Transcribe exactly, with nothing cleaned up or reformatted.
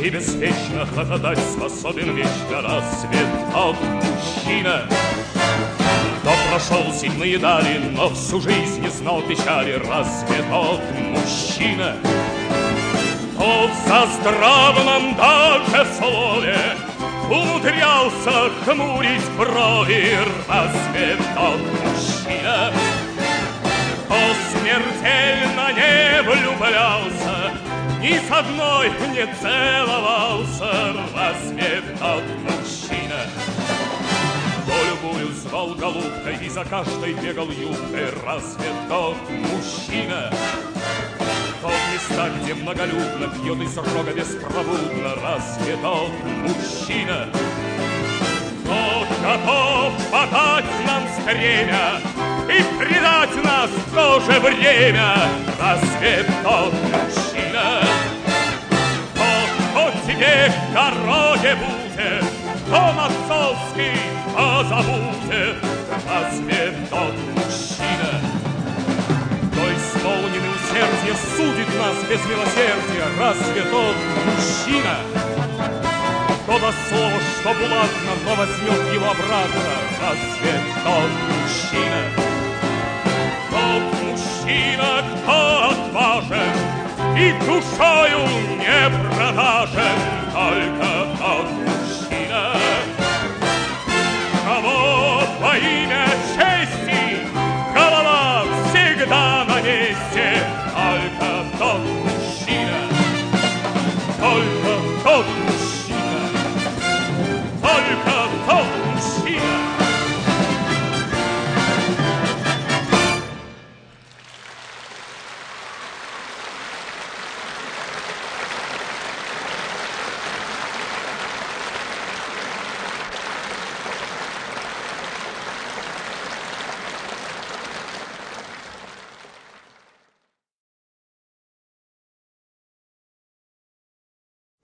И беспечно хохотать способен вечно. Разве тот мужчина, кто прошел земные дали, но всю жизнь не знал печали? Разве тот мужчина, кто в заздравном даже слове умудрялся хмурить брови? Разве тот мужчина, кто смертельно не влюблялся, ни с одной не целовался? Разве тот мужчина, кто любую звал голубкой и за каждой бегал юбкой? Разве тот мужчина, кто в местах, где многолюдно, пьет из рога беспробудно? Разве тот мужчина, кто готов подать нам стремя и предать нас в то же время? Разве тот мужчина, кто, кто тебе в дороге будет, дом отцовский позабудет? Разве тот мужчина, кто исполненный усердия судит нас без милосердия? Разве тот мужчина, кто даст слово, что булатно, но возьмет его обратно? Разве тот мужчина, тот мужчина, кто отважен и душою не продажен? Только